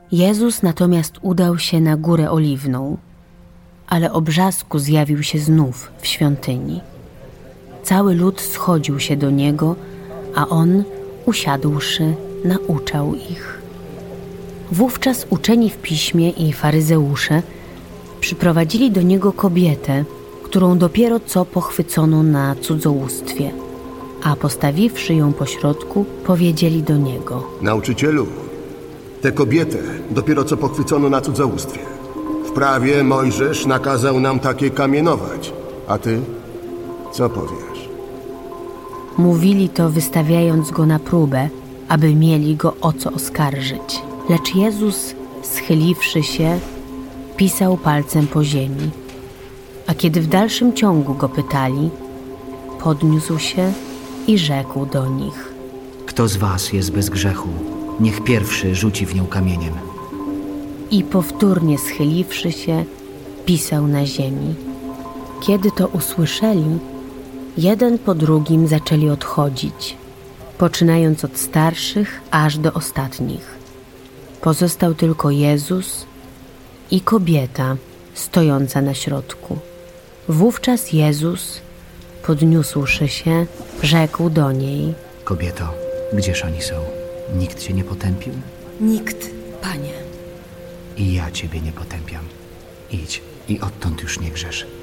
Jezus natomiast udał się na Górę Oliwną, ale o brzasku zjawił się znów w świątyni. Cały lud schodził się do Niego, a On, usiadłszy, nauczał ich. Wówczas uczeni w piśmie i faryzeusze przyprowadzili do Niego kobietę, którą dopiero co pochwycono na cudzołóstwie, a postawiwszy ją pośrodku, powiedzieli do Niego: Nauczycielu, tę kobietę dopiero co pochwycono na cudzołóstwie. W prawie Mojżesz nakazał nam takie kamienować. A ty, co powiesz? Mówili to, wystawiając Go na próbę, aby mieli Go o co oskarżyć. Lecz Jezus, schyliwszy się, pisał palcem po ziemi. A kiedy w dalszym ciągu Go pytali, podniósł się i rzekł do nich: Kto z was jest bez grzechu, niech pierwszy rzuci w nią kamieniem. I powtórnie schyliwszy się, pisał na ziemi. Kiedy to usłyszeli, jeden po drugim zaczęli odchodzić, poczynając od starszych aż do ostatnich. Pozostał tylko Jezus i kobieta stojąca na środku. Wówczas Jezus, podniósłszy się, rzekł do niej: Kobieto, gdzież oni są? Nikt cię nie potępił? Nikt, Panie. I ja ciebie nie potępiam. Idź i odtąd już nie grzesz.